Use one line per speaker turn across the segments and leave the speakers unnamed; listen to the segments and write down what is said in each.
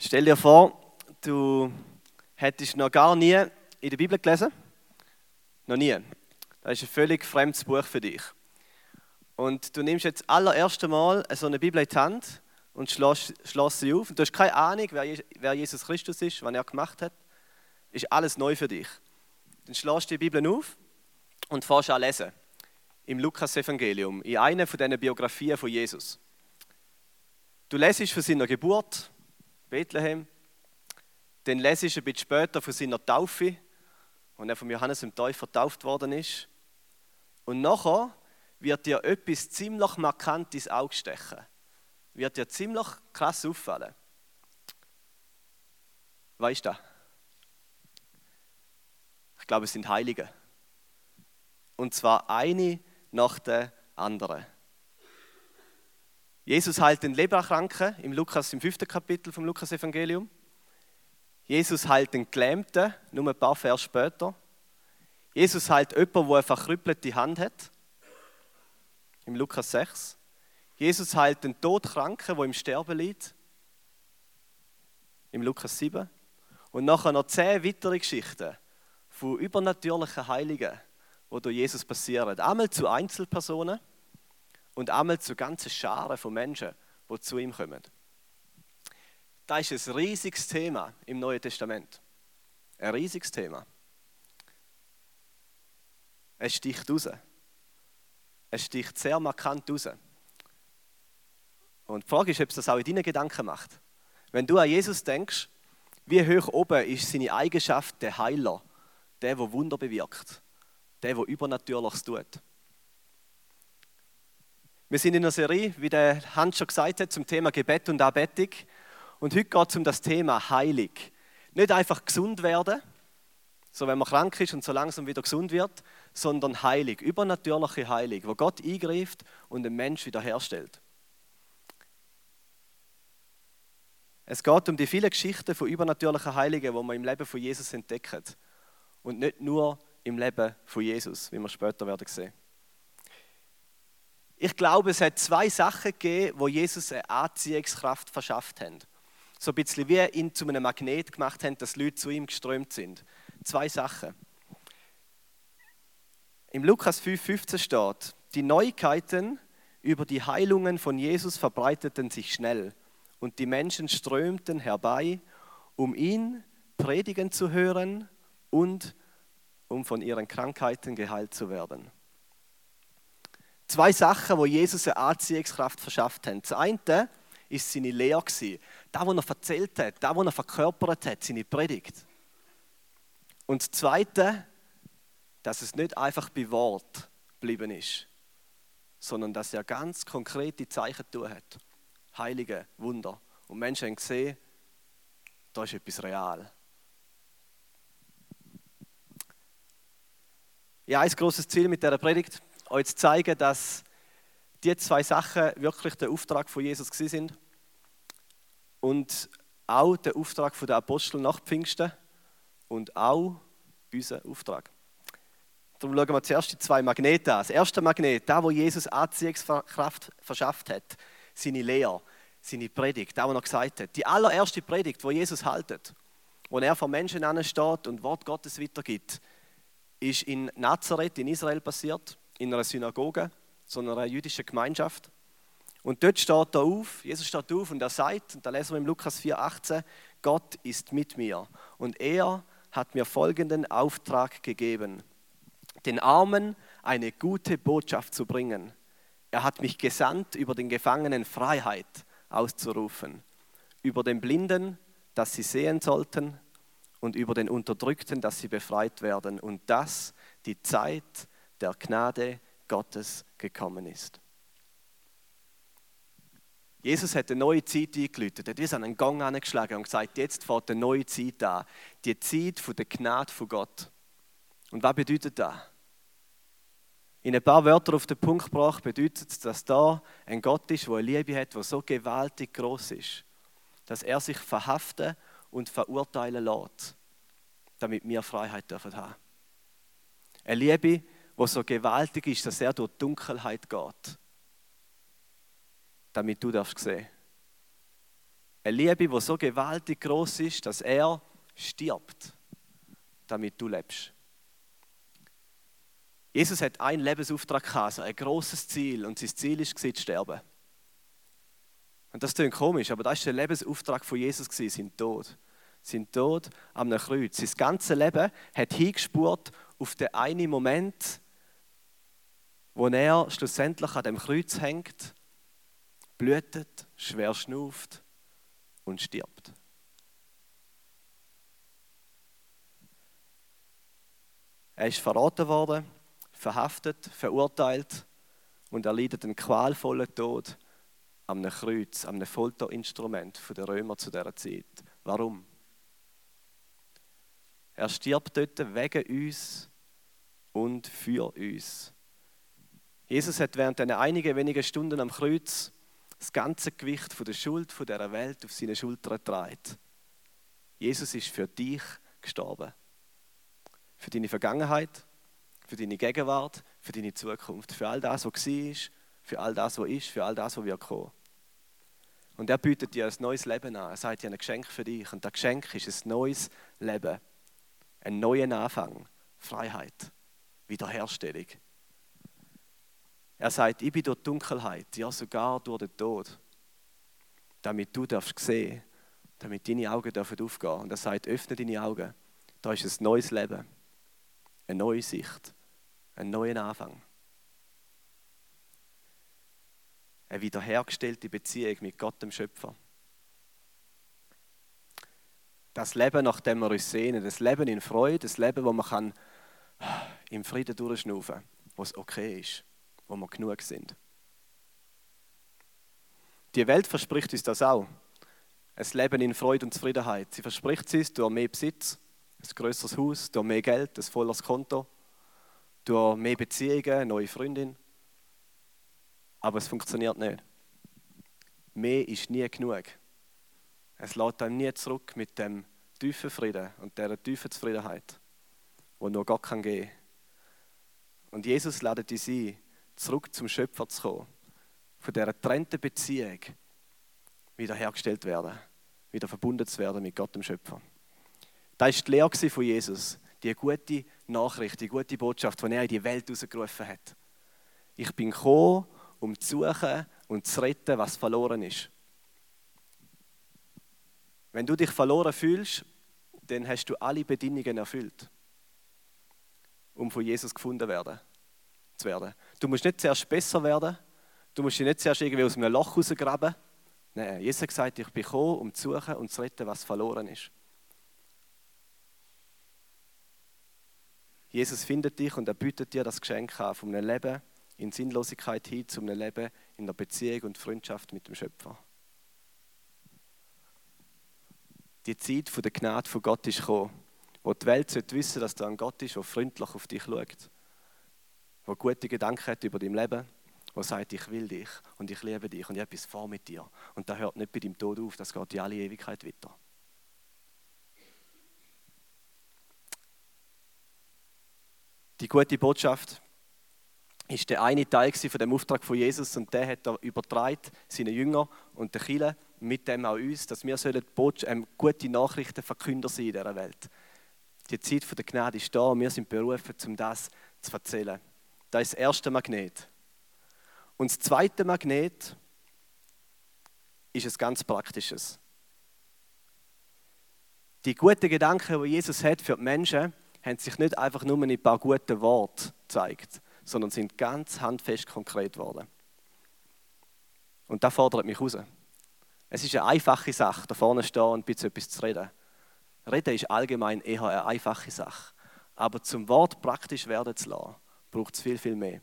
Stell dir vor, du hättest noch gar nie in der Bibel gelesen. Noch nie. Das ist ein völlig fremdes Buch für dich. Und du nimmst jetzt das allererste Mal so eine Bibel in die Hand und schloss sie auf. Und du hast keine Ahnung, wer Jesus Christus ist, was er gemacht hat. Ist alles neu für dich. Dann schlossst du die Bibel auf und fängst an lesen. Im Lukas-Evangelium, in einer von diesen Biografien von Jesus. Du lesest von seiner Geburt, Bethlehem. Dann lesest du ein bisschen später von seiner Taufe, als er von Johannes dem Täufer getauft worden ist. Und nachher wird dir etwas ziemlich markant ins Auge stechen. Wird dir ziemlich krass auffallen. Was ist das? Ich glaube, es sind Heilige. Und zwar eine nach der anderen. Jesus heilt den Leprakranken im 5. Kapitel vom Lukas-Evangelium. Jesus heilt den Gelähmten, nur ein paar Verse später. Jesus heilt jemanden, der eine verkrüppelte Hand hat, im Lukas 6. Jesus heilt den Todkranken, der im Sterben liegt, im Lukas 7. Und nachher noch 10 weitere Geschichten von übernatürlichen Heiligen, die durch Jesus passieren. Einmal zu Einzelpersonen und einmal zu ganzen Scharen von Menschen, die zu ihm kommen. Das ist ein riesiges Thema im Neuen Testament. Ein riesiges Thema. Es sticht raus. Es sticht sehr markant raus. Und die Frage ist, ob es das auch in deinen Gedanken macht. Wenn du an Jesus denkst, wie hoch oben ist seine Eigenschaft der Heiler, der Wunder bewirkt, der Übernatürliches tut. Wir sind in einer Serie, wie der Hans schon gesagt hat, zum Thema Gebet und Anbetung. Und heute geht es um das Thema Heilung. Nicht einfach gesund werden, so wenn man krank ist und so langsam wieder gesund wird, sondern Heilung, übernatürliche Heilung, wo Gott eingreift und den Menschen wiederherstellt. Es geht um die vielen Geschichten von übernatürlichen Heilungen, die man im Leben von Jesus entdeckt. Und nicht nur im Leben von Jesus, wie wir später werden sehen. Ich glaube, es hat 2 Sachen gegeben, wo Jesus eine Anziehungskraft verschafft haben. So ein bisschen wie ihn zu einem Magnet gemacht haben, dass Leute zu ihm geströmt sind. 2 Sachen. Im Lukas 5,15 steht, die Neuigkeiten über die Heilungen von Jesus verbreiteten sich schnell und die Menschen strömten herbei, um ihn predigen zu hören und um von ihren Krankheiten geheilt zu werden. 2 Sachen, wo Jesus eine Anziehungskraft verschafft haben. Das eine war seine Lehre, das, was er erzählt hat, das, was er verkörpert hat, seine Predigt. Und das Zweite, dass es nicht einfach bei Wort geblieben ist, sondern dass er ganz konkrete Zeichen getan hat. Heilige Wunder. Und Menschen haben gesehen, da ist etwas real. Ja, ein grosses Ziel mit dieser Predigt, euch zu zeigen, dass die 2 Sachen wirklich der Auftrag von Jesus sind und auch der Auftrag der Apostel nach Pfingsten und auch unser Auftrag. Darum schauen wir zuerst die 2 Magnete an. Das erste Magnet, da wo Jesus Anziehungskraft verschafft hat, seine Lehre, seine Predigt, da wo er gesagt hat. Die allererste Predigt, die Jesus haltet, wo er vor Menschen ansteht und Wort Gottes weitergibt, ist in Nazareth in Israel passiert, in einer Synagoge, so einer jüdischen Gemeinschaft. Und dort steht er auf, Jesus steht auf und er sagt, und da lesen wir im Lukas 4,18, Gott ist mit mir und er hat mir folgenden Auftrag gegeben, den Armen eine gute Botschaft zu bringen. Er hat mich gesandt, über den Gefangenen Freiheit auszurufen, über den Blinden, dass sie sehen sollten und über den Unterdrückten, dass sie befreit werden und dass die Zeit der Gnade Gottes gekommen ist. Jesus hat eine neue Zeit eingeläutet, er hat wie so einen Gong angeschlagen und gesagt, jetzt fängt eine neue Zeit an, die Zeit der Gnade von Gott. Und was bedeutet das? In ein paar Wörtern auf den Punkt gebracht bedeutet es, dass da ein Gott ist, der eine Liebe hat, die so gewaltig groß ist, dass er sich verhaften und verurteilen lässt, damit wir Freiheit haben dürfen. Eine Liebe, die so gewaltig ist, dass er durch die Dunkelheit geht, damit du darfst sehen. Eine Liebe, die so gewaltig groß ist, dass er stirbt, damit du lebst. Jesus hat einen Lebensauftrag gehabt, also ein grosses Ziel, und sein Ziel war, zu sterben. Und das klingt komisch, aber das war der Lebensauftrag von Jesus, sein Tod. Sein Tod am Kreuz. Sein ganzes Leben hat hingespurt auf den einen Moment, wo er schlussendlich an dem Kreuz hängt, blutet, schwer schnauft und stirbt. Er ist verraten worden, verhaftet, verurteilt und er leidet einen qualvollen Tod am Kreuz, am Folterinstrument der Römer zu dieser Zeit. Warum? Er stirbt dort wegen uns und für uns. Jesus hat während dieser einigen wenigen Stunden am Kreuz das ganze Gewicht von der Schuld von dieser Welt auf seine Schultern getragen. Jesus ist für dich gestorben. Für deine Vergangenheit, für deine Gegenwart, für deine Zukunft, für all das, was war, für all das, was ist, für all das, was wird kommen. Und er bietet dir ein neues Leben an. Er sagt dir ein Geschenk für dich. Und das Geschenk ist ein neues Leben. Ein neuer Anfang. Freiheit. Wiederherstellung. Er sagt, ich bin durch die Dunkelheit, ja sogar durch den Tod. Damit du darfst sehen, damit deine Augen dürfen aufgehen. Und er sagt, öffne deine Augen. Da ist ein neues Leben. Eine neue Sicht. Ein neuer Anfang. Eine wiederhergestellte Beziehung mit Gott, dem Schöpfer. Das Leben, nach dem wir uns sehnen, das Leben in Freude, das Leben, wo man im Frieden durchschnaufen kann, wo es okay ist, wo wir genug sind. Die Welt verspricht uns das auch. Ein Leben in Freude und Zufriedenheit. Sie verspricht es durch mehr Besitz, ein grösseres Haus, durch mehr Geld, ein volles Konto, durch mehr Beziehungen, eine neue Freundin. Aber es funktioniert nicht. Mehr ist nie genug. Es lässt einem nie zurück mit dem tiefen Frieden und dieser tiefen Zufriedenheit, die nur Gott geben kann. Und Jesus lädt uns ein, zurück zum Schöpfer zu kommen, von dieser getrennten Beziehung wiederhergestellt werden, wieder verbunden zu werden mit Gott, dem Schöpfer. Das war die Lehre von Jesus, die gute Nachricht, die gute Botschaft, die er in die Welt herausgerufen hat. Ich bin gekommen, um zu suchen und zu retten, was verloren ist. Wenn du dich verloren fühlst, dann hast du alle Bedingungen erfüllt, um von Jesus gefunden zu werden. Du musst nicht zuerst besser werden, du musst dich nicht zuerst irgendwie aus einem Loch rausgraben. Nein, Jesus hat gesagt, ich bin gekommen, um zu suchen und zu retten, was verloren ist. Jesus findet dich und er bietet dir das Geschenk an, von einem Leben in Sinnlosigkeit hin zu einem Leben in der Beziehung und Freundschaft mit dem Schöpfer. Die Zeit der Gnade von Gott ist gekommen, wo die Welt wissen sollte, dass da ein Gott ist, der freundlich auf dich schaut, der gute Gedanken hat über dein Leben, der sagt, ich will dich und ich liebe dich und ich habe etwas vor mit dir. Und das hört nicht bei deinem Tod auf, das geht in alle Ewigkeit weiter. Die gute Botschaft ist der eine Teil von dem Auftrag von Jesus und der hat er übertragen, seinen Jüngern und den Kirchen, mit dem auch uns, dass wir gute Nachrichtenverkünder sein in dieser Welt. Die Zeit der Gnade ist da und wir sind berufen, um das zu erzählen. Das ist das erste Magnet. Und das zweite Magnet ist ein ganz praktisches. Die guten Gedanken, die Jesus hat für die Menschen, haben sich nicht einfach nur in ein paar guten Worten gezeigt, sondern sind ganz handfest konkret geworden. Und das fordert mich raus. Es ist eine einfache Sache, da vorne stehen und ein bisschen etwas zu reden. Reden ist allgemein eher eine einfache Sache. Aber zum Wort praktisch werden zu lassen, braucht es viel, viel mehr.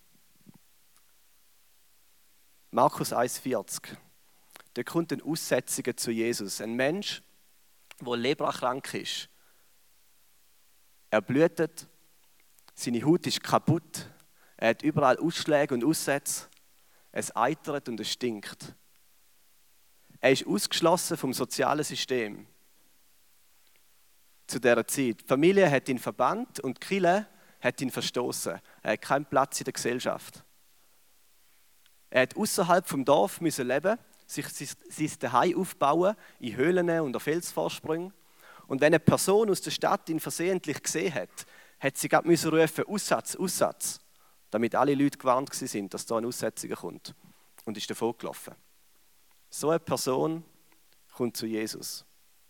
Markus 1,40. Da kommt ein Aussätziger zu Jesus. Ein Mensch, der leprakrank ist. Er blutet, seine Haut ist kaputt, er hat überall Ausschläge und Aussätze, es eitert und es stinkt. Er ist ausgeschlossen vom sozialen System zu dieser Zeit. Die Familie hat ihn verbannt und die Kirche hat ihn verstoßen. Er hat keinen Platz in der Gesellschaft. Er hat außerhalb vom Dorf leben, sich sein Zuhause aufbauen, in Höhlen und auf Felsvorsprüngen. Und wenn eine Person aus der Stadt ihn versehentlich gesehen hat, hat sie gerade rufen, Aussatz, Aussatz, damit alle Leute gewarnt waren, dass da ein Aussätziger kommt. Und ist davon gelaufen. So eine Person kommt zu Jesus.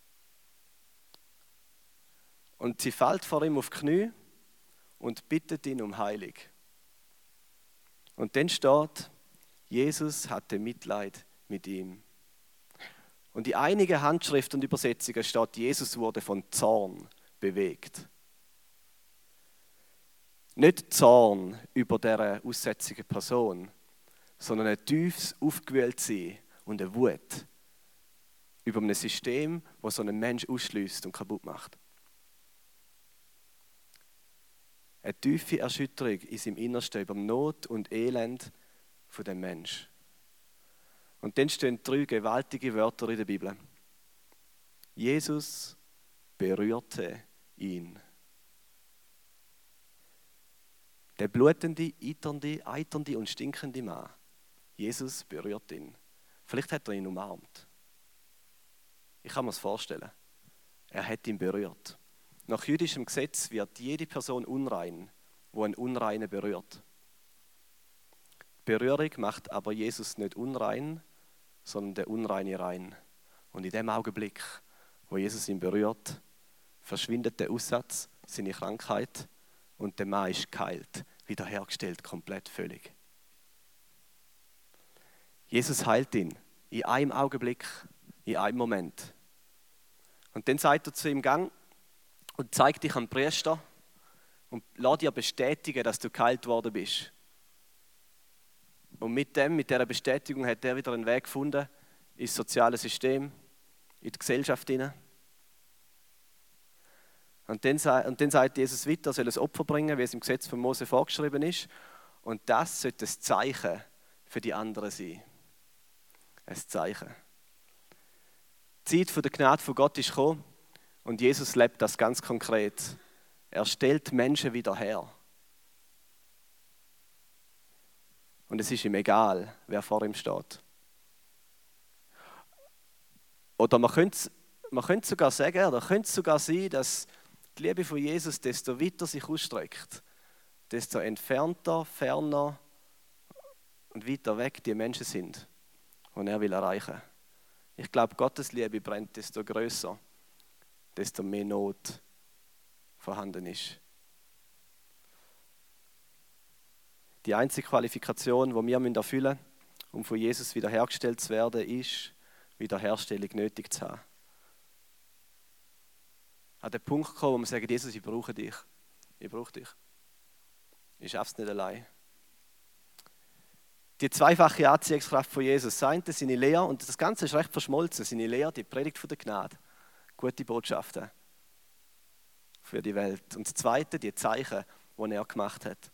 Und sie fällt vor ihm auf die Knie und bittet ihn um Heilung. Und dann steht, Jesus hatte Mitleid mit ihm. Und in einigen Handschriften und Übersetzungen steht, Jesus wurde von Zorn bewegt. Nicht Zorn über diese aussätzige Person, sondern ein tiefes Aufgewühltsein und eine Wut über ein System, das so einen Menschen ausschließt und kaputt macht. Eine tiefe Erschütterung in seinem Innersten über Not und Elend von dem Menschen. Und dann stehen 3 gewaltige Wörter in der Bibel. Jesus berührte ihn. Der blutende, eiternde und stinkende Mann. Jesus berührt ihn. Vielleicht hat er ihn umarmt. Ich kann mir das vorstellen. Er hat ihn berührt. Nach jüdischem Gesetz wird jede Person unrein, wo einen Unreinen berührt. Die Berührung macht aber Jesus nicht unrein, sondern der Unreine rein. Und in dem Augenblick, wo Jesus ihn berührt, verschwindet der Aussatz, seine Krankheit und der Mann ist geheilt, wiederhergestellt, komplett völlig. Jesus heilt ihn in einem Augenblick, in einem Moment. Und dann sagt er zu ihm, gang und zeig dich am Priester und lass dir bestätigen, dass du geheilt worden bist. Und mit dieser Bestätigung hat er wieder einen Weg gefunden ins soziale System, in die Gesellschaft hinein. Und dann sagt Jesus weiter, er soll ein Opfer bringen, wie es im Gesetz von Mose vorgeschrieben ist. Und das sollte ein Zeichen für die anderen sein. Ein Zeichen. Die Zeit der Gnade von Gott ist gekommen und Jesus lebt das ganz konkret. Er stellt Menschen wieder her. Und es ist ihm egal, wer vor ihm steht. Oder man könnte sogar sagen, oder könnte es sogar sein, dass die Liebe von Jesus, desto weiter sich ausstreckt, desto entfernter, ferner und weiter weg die Menschen sind, die er will erreichen. Ich glaube, Gottes Liebe brennt desto größer, desto mehr Not vorhanden ist. Die einzige Qualifikation, die wir erfüllen müssen, um von Jesus wiederhergestellt zu werden, ist, Wiederherstellung nötig zu haben. An den Punkt kommen, wo wir sagen, Jesus, ich brauche dich. Ich brauche dich. Ich schaffe es nicht allein. Die zweifache Anziehungskraft von Jesus, das eine seine Lehre, und das Ganze ist recht verschmolzen, seine Lehre, die Predigt von der Gnade, gute Botschaften für die Welt. Und das zweite, die Zeichen, die er gemacht hat.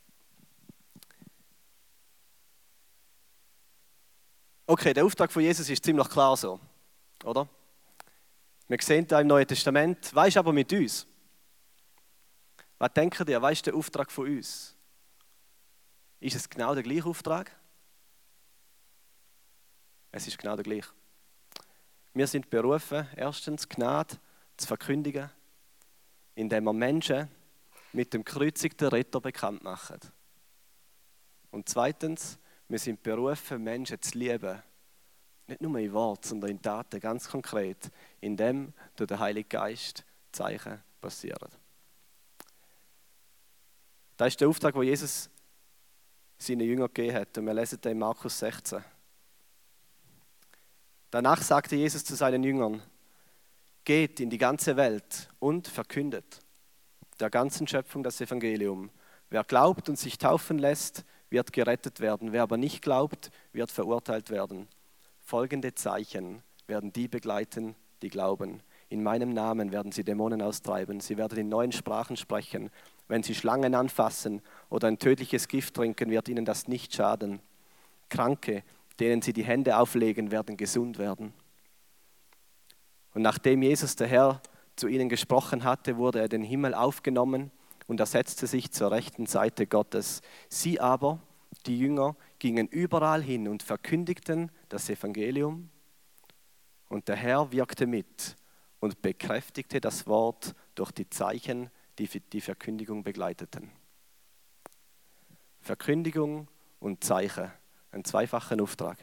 Okay, der Auftrag von Jesus ist ziemlich klar so, oder? Wir sehen da im Neuen Testament, was ist aber mit uns? Was denkt ihr, was ist der Auftrag von uns? Ist es genau der gleiche Auftrag? Es ist genau der gleiche. Wir sind berufen, erstens Gnade zu verkündigen, indem wir Menschen mit dem gekreuzigten Retter bekannt machen. Und zweitens, wir sind berufen, Menschen zu lieben. Nicht nur in Worten, sondern in Taten, ganz konkret, indem durch den Heiligen Geist Zeichen passieren. Das ist der Auftrag, den Jesus seinen Jüngern gegeben hat. Und wir lesen den in Markus 16. Danach sagte Jesus zu seinen Jüngern, geht in die ganze Welt und verkündet der ganzen Schöpfung das Evangelium. Wer glaubt und sich taufen lässt, wird gerettet werden. Wer aber nicht glaubt, wird verurteilt werden. Folgende Zeichen werden die begleiten, die glauben. In meinem Namen werden sie Dämonen austreiben. Sie werden in neuen Sprachen sprechen. Wenn sie Schlangen anfassen oder ein tödliches Gift trinken, wird ihnen das nicht schaden. Kranke, denen sie die Hände auflegen, werden gesund werden. Und nachdem Jesus, der Herr, zu ihnen gesprochen hatte, wurde er in den Himmel aufgenommen und er setzte sich zur rechten Seite Gottes. Sie aber, die Jünger, gingen überall hin und verkündigten das Evangelium Und der Herr wirkte mit und bekräftigte das Wort durch die Zeichen, die die Verkündigung begleiteten. Verkündigung und Zeichen, einen zweifachen Auftrag.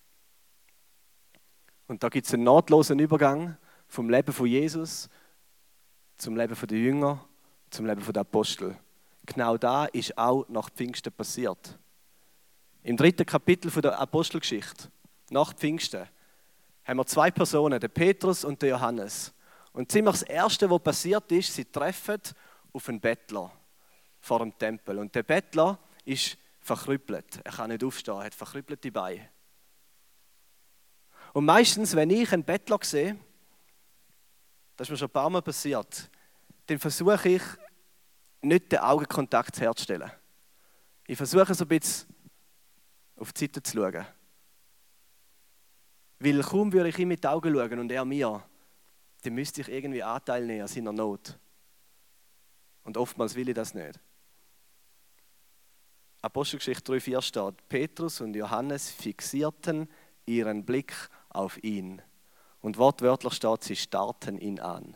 Und da gibt es einen nahtlosen Übergang vom Leben von Jesus zum Leben der Jünger, zum Leben der Apostel. Genau da ist auch nach Pfingsten passiert. Im 3. Kapitel der Apostelgeschichte, nach Pfingsten, haben wir 2 Personen, den Petrus und den Johannes. Und ziemlich das Erste, was passiert ist, sie treffen auf einen Bettler vor dem Tempel. Und der Bettler ist verkrüppelt. Er kann nicht aufstehen, er hat verkrüppelte Beine. Und meistens, wenn ich einen Bettler sehe, das ist mir schon ein paar Mal passiert, dann versuche ich, nicht den Augenkontakt herzustellen. Ich versuche so ein bisschen auf die Seite zu schauen. Weil kaum würde ich ihm mit den Augen schauen und er mir, dann müsste ich irgendwie Anteil nehmen an seiner Not. Und oftmals will ich das nicht. Apostelgeschichte 3,4 steht, Petrus und Johannes fixierten ihren Blick auf ihn. Und wortwörtlich steht, sie starrten ihn an.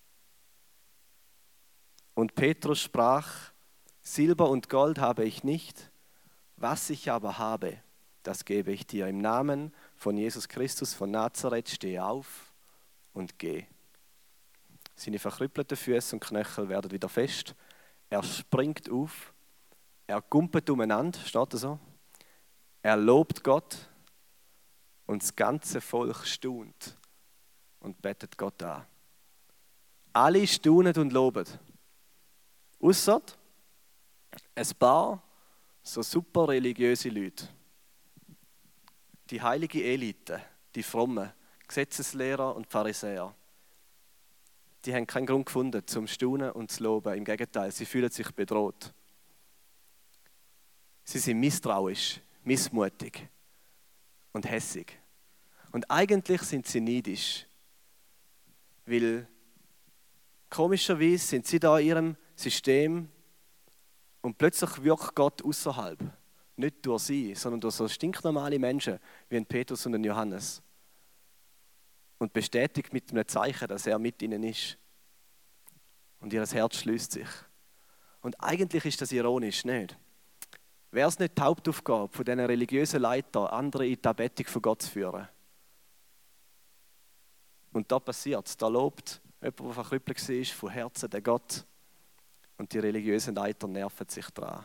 Und Petrus sprach, Silber und Gold habe ich nicht, was ich aber habe, das gebe ich dir. Im Namen von Jesus Christus von Nazareth stehe auf und geh. Seine verkrüppelten Füße und Knöchel werden wieder fest. Er springt auf, er gumpet umeinander, steht das so. Er lobt Gott und das ganze Volk staunt und betet Gott an. Alle staunen und loben. Ausser ein paar so super religiöse Leute. Die heilige Elite, die frommen Gesetzeslehrer und Pharisäer. Die haben keinen Grund gefunden zum Staunen und zu loben. Im Gegenteil, sie fühlen sich bedroht. Sie sind misstrauisch, missmutig und hässig. Und eigentlich sind sie neidisch, weil komischerweise sind sie da in ihrem System und plötzlich wirkt Gott außerhalb. Nicht durch sie, sondern durch so stinknormale Menschen wie ein Petrus und ein Johannes. Und bestätigt mit einem Zeichen, dass er mit ihnen ist. Und ihr Herz schließt sich. Und eigentlich ist das ironisch, nicht? Wäre es nicht die Hauptaufgabe von diesen religiösen Leitern, andere in die Anbetung von Gott zu führen? Und da passiert es, da lobt jemand, der verkrüppelt war, von Herzen den Gott. Und die religiösen Leiter nerven sich dran.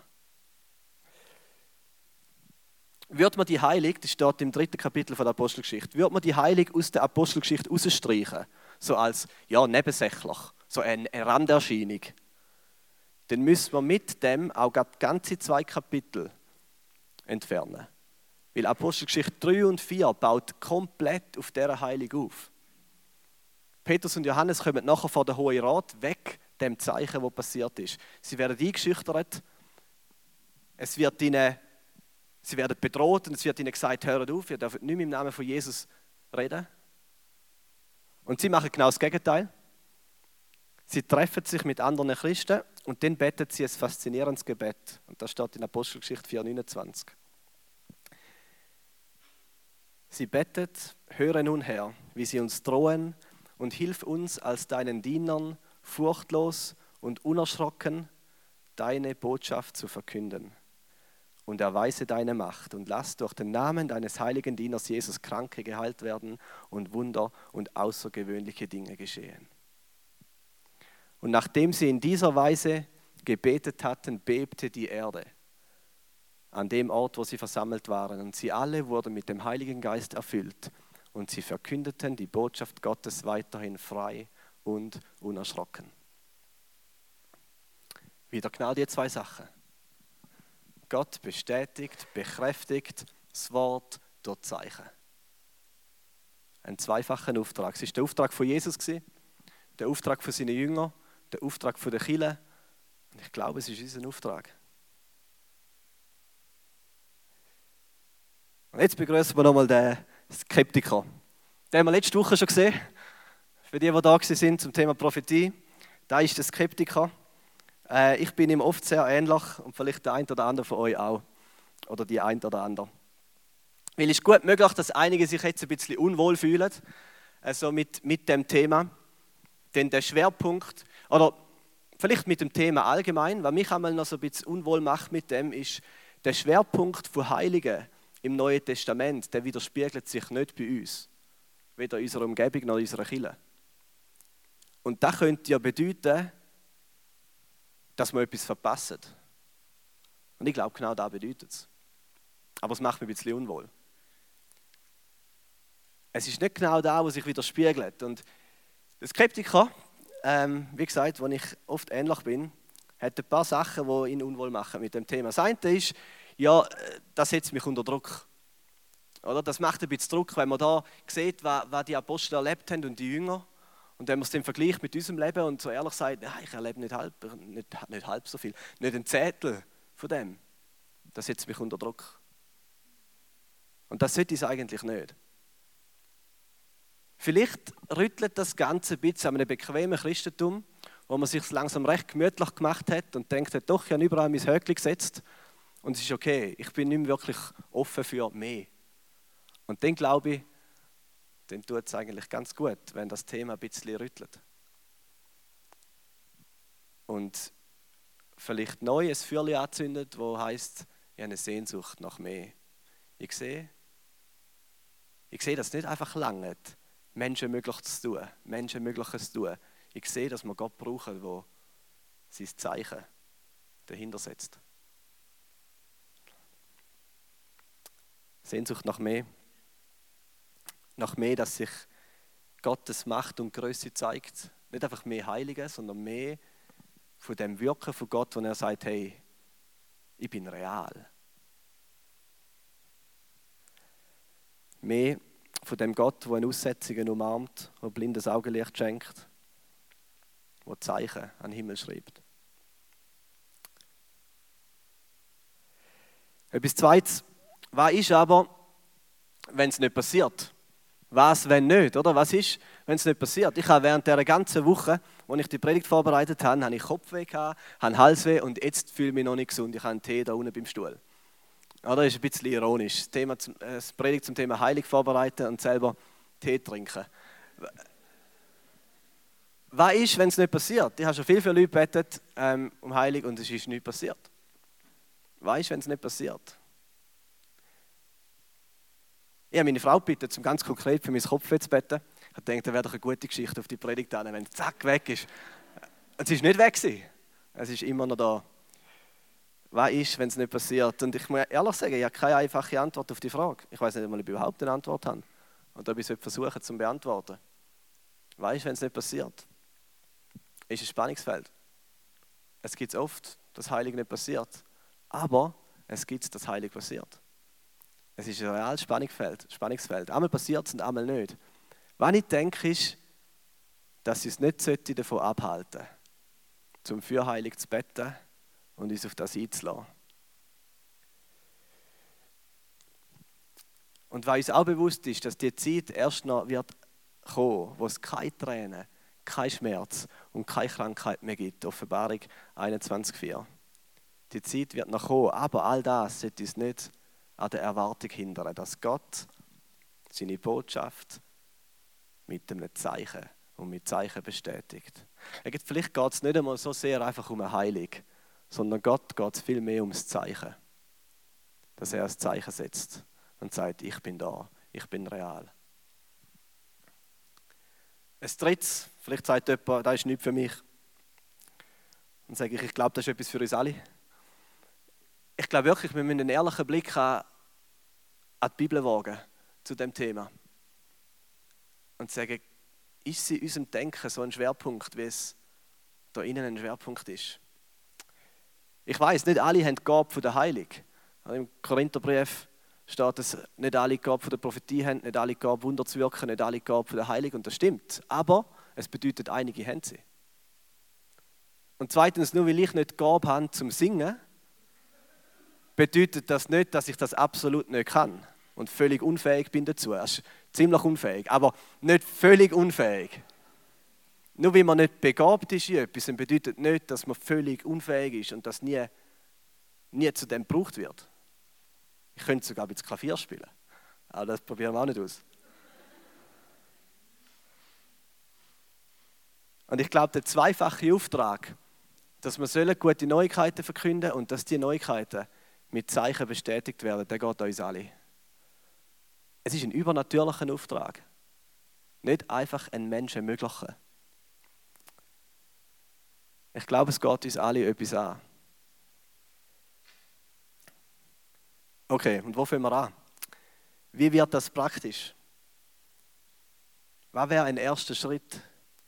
Würde man die Heilig, das steht im 3. Kapitel der Apostelgeschichte, würde man die Heilig aus der Apostelgeschichte rausstreichen, so als nebensächlich, so eine Randerscheinung, dann müssen wir mit dem auch ganze 2 Kapitel entfernen. Weil Apostelgeschichte 3 und 4 baut komplett auf dieser Heilig auf. Petrus und Johannes kommen nachher vor den Hohen Rat weg, dem Zeichen, das passiert ist. Sie werden eingeschüchtert, sie werden bedroht und es wird ihnen gesagt, hört auf, ihr dürft nicht mehr im Namen von Jesus reden. Und sie machen genau das Gegenteil. Sie treffen sich mit anderen Christen und dann beten sie ein faszinierendes Gebet. Und das steht in Apostelgeschichte 4,29. Sie betet, höre nun Herr, wie sie uns drohen und hilf uns als deinen Dienern furchtlos und unerschrocken deine Botschaft zu verkünden. Und erweise deine Macht und lass durch den Namen deines heiligen Dieners Jesus Kranke geheilt werden und Wunder und außergewöhnliche Dinge geschehen. Und nachdem sie in dieser Weise gebetet hatten, bebte die Erde an dem Ort, wo sie versammelt waren. Und sie alle wurden mit dem Heiligen Geist erfüllt. Und sie verkündeten die Botschaft Gottes weiterhin frei und unerschrocken. Wieder genau die 2 Sachen. Gott bestätigt, bekräftigt das Wort durch Zeichen. Ein zweifacher Auftrag. Es war der Auftrag von Jesus, der Auftrag von seinen Jüngern, der Auftrag von der Kirche. Und ich glaube, es ist unser Auftrag. Und jetzt begrüßen wir nochmal den Skeptiker. Den haben wir letzte Woche schon gesehen. Für die da waren zum Thema Prophetie. Da ist der Skeptiker. Ich bin ihm oft sehr ähnlich und vielleicht der ein oder andere von euch auch. Oder die ein oder andere. Weil es ist gut möglich, dass einige sich jetzt ein bisschen unwohl fühlen, also mit dem Thema. Denn der Schwerpunkt, oder vielleicht mit dem Thema allgemein, was mich einmal noch so ein bisschen unwohl macht mit dem, ist, der Schwerpunkt von Heiligen im Neuen Testament, der widerspiegelt sich nicht bei uns. Weder in unserer Umgebung noch in unserer Kirche. Und das könnte ja bedeuten, dass wir etwas verpassen. Und ich glaube, genau das bedeutet es. Aber es macht mich ein bisschen unwohl. Es ist nicht genau das, was sich widerspiegelt. Und der Skeptiker, wie gesagt, wo ich oft ähnlich bin, hat ein paar Sachen, die ihn unwohl machen mit dem Thema. Das eine ist, ja, das setzt mich unter Druck. Oder? Das macht ein bisschen Druck, wenn man da sieht, was die Apostel erlebt haben und die Jünger. Und wenn man es dann vergleicht mit unserem Leben und so ehrlich sagt, ich erlebe nicht halb so viel, nicht ein Zehntel von dem, das setzt mich unter Druck. Und das sollte es eigentlich nicht. Vielleicht rüttelt das Ganze ein bisschen an einem bequemen Christentum, wo man sich langsam recht gemütlich gemacht hat und denkt, doch, ich habe überall mein Höckli gesetzt und es ist okay, ich bin nicht mehr wirklich offen für mehr. Und dann glaube ich, dann tut es eigentlich ganz gut, wenn das Thema ein bisschen rüttelt. Und vielleicht neu ein Feuerchen anzündet, wo heisst, ich habe eine Sehnsucht nach mehr. Ich sehe, dass es nicht einfach langt, Menschen möglich zu tun, Menschen Mögliches zu tun. Ich sehe, dass wir Gott brauchen, der sein Zeichen dahinter setzt. Sehnsucht nach mehr. Nach mehr, dass sich Gottes Macht und Größe zeigt. Nicht einfach mehr Heilige, sondern mehr von dem Wirken von Gott, wo er sagt, hey, ich bin real. Mehr von dem Gott, der eine Aussetzungen umarmt, der blindes Augenlicht schenkt, der Zeichen an den Himmel schreibt. Etwas Zweites. Was ist aber, wenn es nicht passiert? Was, wenn nicht? Oder? Was ist, wenn es nicht passiert? Ich habe während dieser ganzen Woche, als ich die Predigt vorbereitet habe, habe ich Kopfweh gehabt, habe Halsweh und jetzt fühle ich mich noch nicht gesund. Ich habe einen Tee da unten beim Stuhl. Oder? Das ist ein bisschen ironisch. Das Predigt zum Thema Heilig vorbereiten und selber Tee trinken. Was ist, wenn es nicht passiert? Ich habe schon viel für Leute gebetet um Heilig und es ist nicht passiert. Was ist, wenn es nicht passiert? Ich habe meine Frau gebeten, um ganz konkret für mein Kopfweh zu beten. Ich dachte, das wäre doch eine gute Geschichte auf die Predigt an, wenn es zack weg ist. Und es ist nicht weg gewesen. Es ist immer noch da. Was ist, wenn es nicht passiert? Und ich muss ehrlich sagen, ich habe keine einfache Antwort auf die Frage. Ich weiß nicht, ob ich überhaupt eine Antwort habe. Und ob ich es versuchen zu beantworten. Was ist, wenn es nicht passiert? Ist ein Spannungsfeld. Es gibt oft, dass Heilig nicht passiert. Aber es gibt, dass Heilig passiert. Es ist ein reales Spannungsfeld. Einmal passiert es und einmal nicht. Was ich denke, ist, dass sie es nicht davon abhalten sollten, zum für Heilig zu beten und uns auf das einzulassen. Und weil uns auch bewusst ist, dass die Zeit erst noch wird kommen, wo es keine Tränen, kein Schmerz und keine Krankheit mehr gibt. Offenbarung 21,4. Die Zeit wird noch kommen, aber all das sollte uns nicht an der Erwartung hindern, dass Gott seine Botschaft mit einem Zeichen und mit Zeichen bestätigt. Vielleicht geht es nicht einmal so sehr einfach um eine Heilung, sondern Gott geht es viel mehr ums Zeichen. Dass er ein Zeichen setzt und sagt, ich bin da, ich bin real. Ein drittes, vielleicht sagt jemand, das ist nichts für mich. Dann sage ich glaube, das ist etwas für uns alle. Ich glaube wirklich, wir müssen einen ehrlichen Blick an die Bibel wagen zu dem Thema. Und sagen, ist sie in unserem Denken so ein Schwerpunkt, wie es da innen ein Schwerpunkt ist? Ich weiß, nicht alle haben die Gabe von der Heilung. Im Korintherbrief steht, dass nicht alle die Gabe von der Prophetie haben, nicht alle die Gabe, Wunder zu wirken, nicht alle die Gabe von der Heilung. Und das stimmt. Aber es bedeutet, einige haben sie. Und zweitens, nur weil ich nicht die Gabe habe zum Singen, bedeutet das nicht, dass ich das absolut nicht kann und völlig unfähig bin dazu. Das ist ziemlich unfähig, aber nicht völlig unfähig. Nur weil man nicht begabt ist in etwas, bedeutet nicht, dass man völlig unfähig ist und das nie zu dem gebraucht wird. Ich könnte sogar ein bisschen Klavier spielen, aber das probieren wir auch nicht aus. Und ich glaube, der zweifache Auftrag, dass wir gute Neuigkeiten verkünden und dass die Neuigkeiten mit Zeichen bestätigt werden, der geht uns alle. Es ist ein übernatürlicher Auftrag. Nicht einfach ein Mensch ermöglichen. Ich glaube, es geht uns alle etwas an. Okay, und wo fangen wir an? Wie wird das praktisch? Was wäre ein erster Schritt?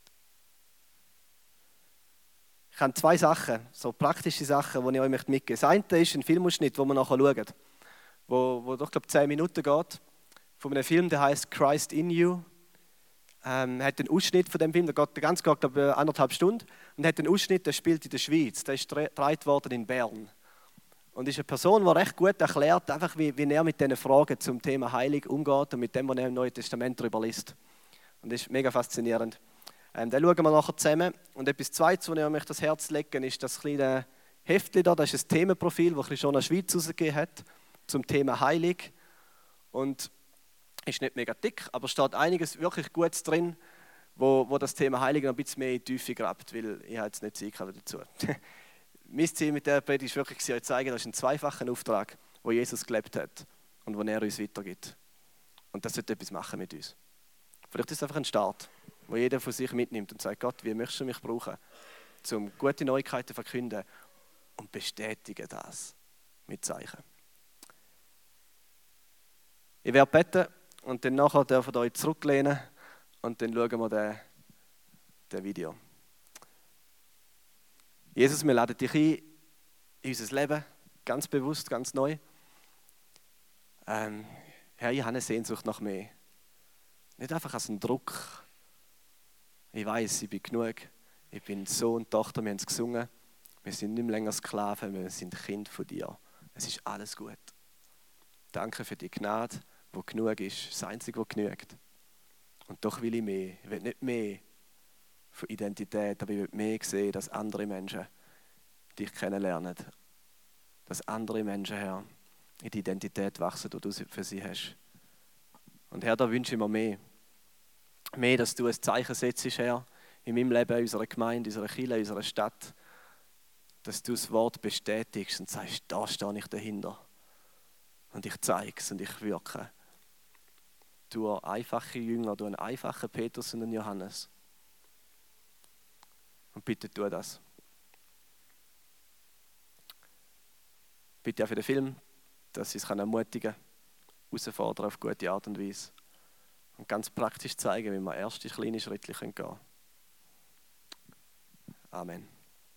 Ich habe 2 Sachen, so praktische Sachen, die ich euch mitgeben möchte. Das eine ist ein Filmausschnitt, den wir nachher schauen, wo doch, glaube ich, 10 Minuten geht, von einem Film, der heißt Christ in You. Hat einen Ausschnitt von dem Film, der geht, glaube ich, 1,5 Stunden. Und hat einen Ausschnitt, der spielt in der Schweiz. Der ist gedreht worden in Bern. Und ist eine Person, die recht gut erklärt, einfach wie er mit diesen Fragen zum Thema Heilung umgeht und mit dem, was er im Neuen Testament darüber liest. Und das ist mega faszinierend. Den schauen wir nachher zusammen. Und etwas Zweites, was ich euch das Herz legen, ist das kleine Heftchen da. Das ist ein Themenprofil, das schon in der Schweiz rausgegeben hat, zum Thema Heilung. Und ist nicht mega dick, aber steht einiges wirklich Gutes drin, wo das Thema Heilung noch ein bisschen mehr in die Tiefe grabt, weil ich jetzt nicht Zeit dazu. Mein Ziel mit dieser Predigt war wirklich, euch zu zeigen, das ist ein zweifacher Auftrag, wo Jesus gelebt hat und wo er uns weitergibt. Und das wird etwas machen mit uns. Vielleicht ist es einfach ein Start, wo jeder von sich mitnimmt und sagt, Gott, wie möchtest du mich brauchen, um gute Neuigkeiten zu verkünden und bestätige das mit Zeichen. Ich werde beten und dann nachher dürft ihr euch zurücklehnen und dann schauen wir das Video. Jesus, wir laden dich ein in unser Leben, ganz bewusst, ganz neu. Herr, ich habe eine Sehnsucht nach mehr. Nicht einfach als ein Druck. Ich weiß, ich bin genug. Ich bin Sohn und Tochter, wir haben es gesungen. Wir sind nicht mehr länger Sklaven, wir sind Kind von dir. Es ist alles gut. Danke für die Gnade, die genug ist. Das Einzige, was genügt. Und doch will ich mehr. Ich will nicht mehr von Identität, aber ich will mehr sehen, dass andere Menschen dich kennenlernen. Dass andere Menschen, Herr, in die Identität wachsen, die du für sie hast. Und Herr, da wünsche ich mir mehr. Mehr, dass du ein Zeichen setzt, Herr, in meinem Leben, in unserer Gemeinde, in unserer Kirche, in unserer Stadt. Dass du das Wort bestätigst und sagst, da stehe ich dahinter. Und ich zeige es und ich wirke. Du ein einfacher Jünger, du ein einfacher Petrus und ein Johannes. Und bitte tu das. Bitte auch für den Film, dass sie es ermutigen kann, herausfordern auf gute Art und Weise. Und ganz praktisch zeigen, wie wir erste kleine Schritte gehen können. Amen.